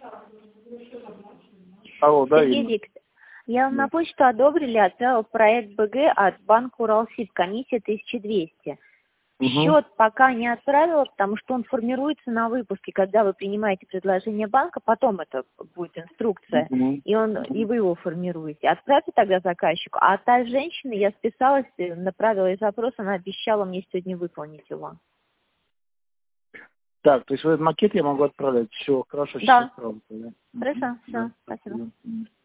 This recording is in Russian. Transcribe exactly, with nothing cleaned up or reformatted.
Алло, да, Сергей Викторович, я вам на почту одобрили, отправил проект БГ от банка Уралсиб, комиссия тысяча двести. Угу. Счет пока не отправила, потому что он формируется на выпуске, когда вы принимаете предложение банка, потом это будет инструкция, угу. и, он, и вы его формируете. Отправьте тогда заказчику. А та женщина, я списалась, направила ей запрос, она обещала мне сегодня выполнить его. Так, то есть в этот макет я могу отправлять. Все, хорошо, сейчас Да. отправлю. Да? Хорошо, все, Да, спасибо. спасибо.